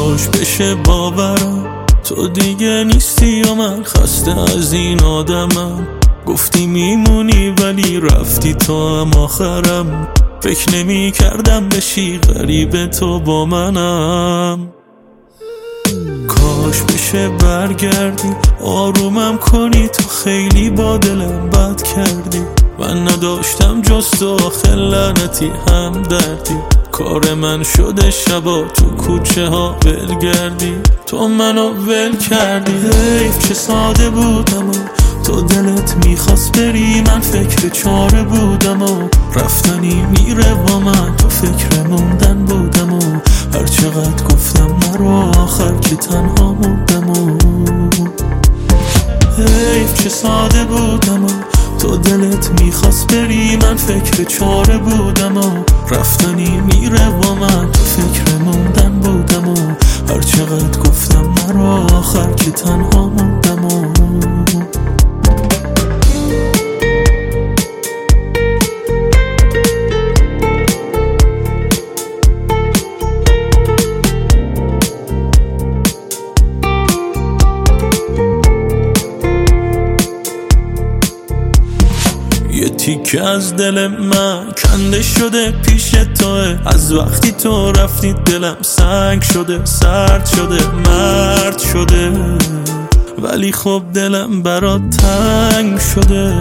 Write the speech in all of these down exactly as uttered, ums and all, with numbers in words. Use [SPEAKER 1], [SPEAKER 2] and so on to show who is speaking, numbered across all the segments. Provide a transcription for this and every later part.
[SPEAKER 1] کاش بشه باورم تو دیگه نیستی و من خسته از این آدمم. گفتی میمونی ولی رفتی تو هم آخرم. فکر نمی کردم بشی غریب تو با منم. کاش بشه برگردی آرومم کنی تو خیلی با دلم بد کردی. من نداشتم جز تو آخه لعنتی هم دردی. کار من شده شبا تو کوچه ها ولگردی. تو منو ول کردی. حیف چه ساده بودم و تو دلت میخواست بری. من فکر چاره بودم و رفتنی میره با من. تو فکر موندن بودم و هر چقدر گفتم نرو آخر که تنها موندم و حیف چه ساده بودم و تو دلت میخواست بری. من فکر چاره بودم و رفتنی میره با من. تو فکر موندن بودم و هر چقدر گفتم نرو آخر که تنها موندم و یه تیکه از دل من کنده شده پیش توه. از وقتی تو رفتی دلم سنگ شده، سرد شده، مرد شده. ولی خب دلم برات تنگ شده.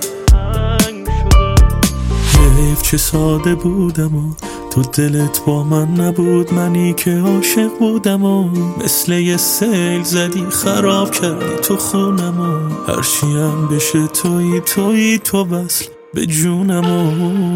[SPEAKER 1] حیف چه ساده بودم و تو دلت با من نبود. منی که عاشق بودم و مثل یه سیل زدی خراب کردی تو خونم و هرچی هم بشه تویی تویی تو بس به جونم و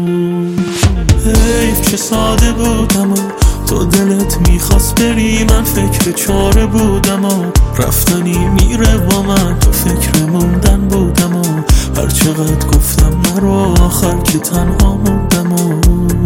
[SPEAKER 1] حیف چه ساده بودم و تو دلت میخواست بری. من فکر چاره بودم و رفتنی میره با من. تو فکر موندن بودم و هر چقدر گفتم نرو آخر که تنها موندم و